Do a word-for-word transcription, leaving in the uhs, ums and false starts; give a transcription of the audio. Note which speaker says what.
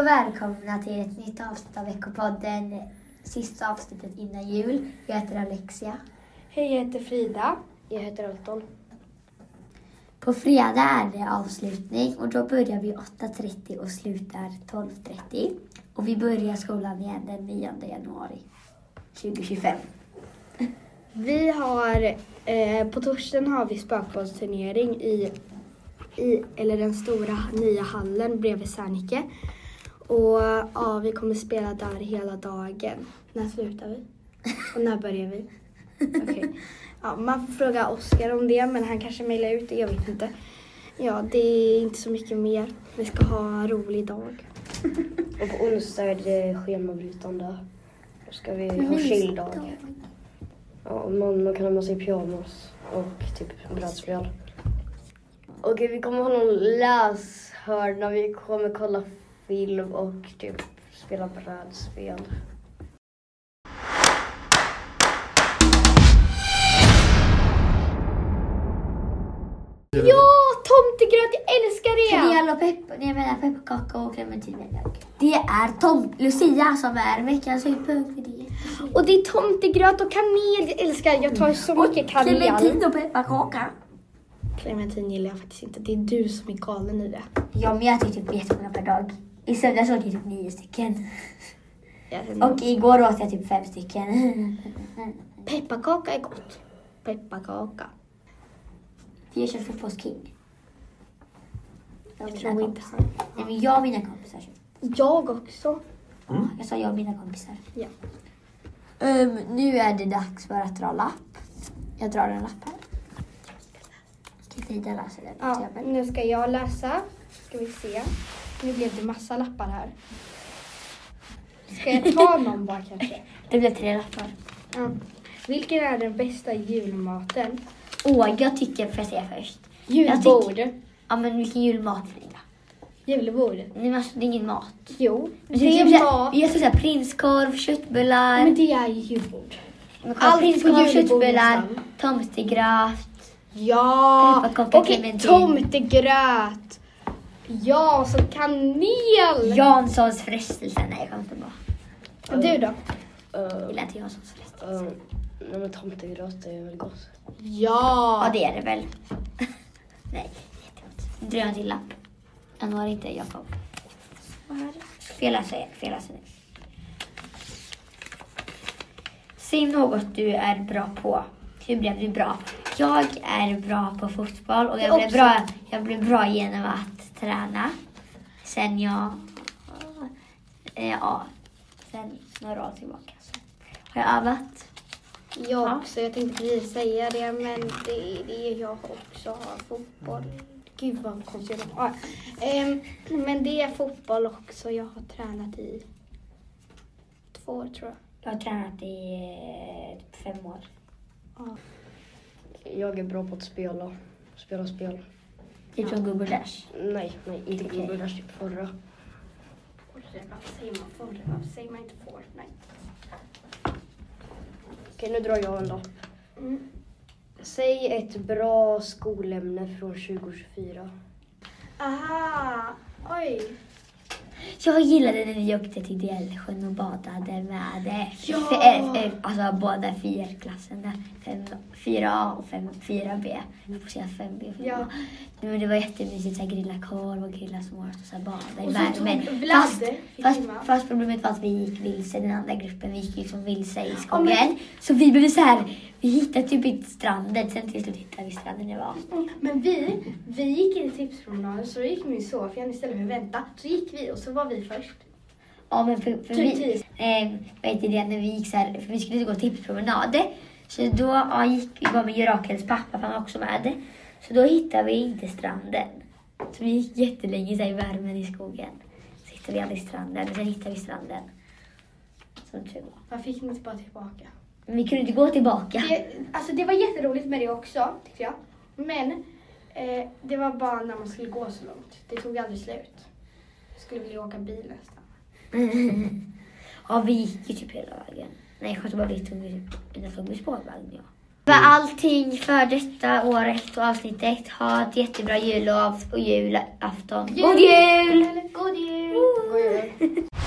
Speaker 1: och välkomna till ett nytt avsnitt av Veckopodden. Sista avsnittet innan jul. Jag heter Alexia.
Speaker 2: Hej, jag heter Frida. Jag heter Anton.
Speaker 1: På fredag är det avslutning och då börjar vi åtta trettio och slutar tolv trettio. Och vi börjar skolan igen den nionde januari tjugohundratjugofem.
Speaker 2: Vi har, eh, på torsdagen har vi spökbollsturnering i, i, eller den stora nya hallen bredvid Särnike. Och ja, vi kommer spela där hela dagen. När slutar vi? Och när börjar vi? Okej. Okay. Ja, man får fråga Oskar om det, men han kanske mejlar ut det, jag vet inte. Ja, det är inte så mycket mer. Vi ska ha en rolig dag.
Speaker 3: Och på onsdag är det schemabrytande. Då ska vi ha chilldag. Ja, man, man kan ha med sig pyjamas och typ brädspel. Okej, vi kommer ha någon läshörna. Vi kommer kolla film och typ spela brädspel.
Speaker 2: Ja, tomtegröt, jag älskar det!
Speaker 1: Kanel och peppar, nej jag menar pepparkaka och clementinmjölk. Det är tom Lucia som är veckans höjdpunkt för det.
Speaker 2: Och det är tomtegröt och kanel, jag älskar. Jag tar så mycket kanel.
Speaker 1: Clementin och pepparkaka.
Speaker 2: Clementin gillar jag faktiskt inte. Det är du som är galen i det.
Speaker 1: Ja, men jag tycker typ jättemånga per dag. I söndags åt jag typ nio stycken. Och igår åt jag typ fem stycken.
Speaker 2: Pepparkaka är gott. Pepparkaka.
Speaker 1: Vi kör fotbollsking.
Speaker 2: Jag, jag tror inte han.
Speaker 1: Nej, men jag och mina kompisar kör.
Speaker 2: Jag också.
Speaker 1: Mm. Ja, jag sa jag och mina kompisar.
Speaker 2: Ja.
Speaker 1: Um, nu är det dags för att dra lapp. Jag drar en lapp här. Ska Frida läsa den?
Speaker 2: Ja, nu ska jag läsa. Ska vi se. Nu blev det massa lappar här. Ska jag ta någon bara kanske?
Speaker 1: Det blev tre lappar.
Speaker 2: Ja. Vilken är den bästa julmaten?
Speaker 1: Åh, oh, jag tycker, får jag säga först.
Speaker 2: Julbord.
Speaker 1: Tycker, ja, men vilken julmat, Frida?
Speaker 2: Julbord.
Speaker 1: Nej, men alltså, det är ingen mat.
Speaker 2: Jo,
Speaker 1: det
Speaker 2: det är
Speaker 1: typ
Speaker 2: mat.
Speaker 1: Vi gör så här prinskorv, köttbullar.
Speaker 2: Men det är ju julbord.
Speaker 1: Allt prinskorv, köttbullar, tomtegröt.
Speaker 2: Ja, okej, okay, tomtegröt. Ja, så kanel.
Speaker 1: Janssons frestelse, nej jag kan inte bara.
Speaker 2: Och du då?
Speaker 1: Jag gillar inte Janssons frestelse.
Speaker 3: Uh, nej men tomtegröt är väl gott.
Speaker 2: Ja.
Speaker 1: Ja, det är det väl. Nej, jättegott. Nu drar jag en till lapp. Januari inte, Jakob. Fel läsa er, fel läsa er. Säg något du är bra på. Hur blev du bra? Jag är bra på fotboll och jag, jag blev, bra, jag blev bra genom att träna. Sen jag... Ja, sen några år tillbaka så har jag övat.
Speaker 2: Jag också, jag tänkte precis säga det, men det är det jag också har, fotboll. Gud vad konstigt. Ja. Um, men det är fotboll också, jag har tränat i två år tror jag.
Speaker 1: Jag har tränat i typ fem år.
Speaker 2: Ja.
Speaker 3: Jag är bra på att spela. Spela spel.
Speaker 1: Typ som Google Dash?
Speaker 3: Nej, nej, inte
Speaker 1: Okay.
Speaker 3: Google Dash, typ förra.
Speaker 2: Varför säger man förra? Varför säger man inte Fortnite?
Speaker 3: Okej, nu drar jag en då.
Speaker 2: Mm.
Speaker 3: Säg ett bra skolämne från tjugo tjugofyra.
Speaker 2: Aha, oj.
Speaker 1: Jag gillade när vi åkte till Delsjön och badade med
Speaker 2: Ja.
Speaker 1: f- f- alltså båda fyrklasserna. Fem, fyra A och fem, fyra B. Jag får säga fem B.
Speaker 2: Ja.
Speaker 1: Men det var jättemysigt att grilla korv och grilla smort och så bada i
Speaker 2: Och så
Speaker 1: värmen.
Speaker 2: tog
Speaker 1: Fast,
Speaker 2: Vlad,
Speaker 1: fast,
Speaker 2: filma.
Speaker 1: fast problemet var att vi gick vilse, den andra gruppen. Vi gick liksom vilse i skogen. Ja, men... Så vi blev så här, vi hittade typ inte stranden. Sen till slut hittade vi stranden det var.
Speaker 2: Mm, men vi, vi gick in i tipspromenaden, så gick min Sofia istället för att vänta. Så gick vi och så var vi först.
Speaker 1: Ja, men för, för
Speaker 2: typ
Speaker 1: vi, eh, vet du det, när vi gick så här, för vi skulle gå tipspromenad. Så då ja, gick vi bara med Rakels pappa, för han var också med. Så då hittade vi inte stranden. Så vi gick jättelänge så här, i värmen i skogen. Så hittade vi aldrig stranden, men sen hittade vi stranden. Som tur var.
Speaker 2: Varför fick ni inte bara tillbaka?
Speaker 1: Men vi kunde inte gå tillbaka.
Speaker 2: Det, alltså det var jätteroligt med det också, tyckte jag. Men eh, det var bara när man skulle gå så långt. Det tog aldrig slut. Jag skulle vilja åka bil nästan.
Speaker 1: Ja, vi gick ju typ hela vägen. Nej, jag tror bara vi tog, vi tog vi spårvagn, ja. För allting för detta året och avsnittet. Ha ett jättebra jullov och julafton. God jul!
Speaker 2: God jul! God jul!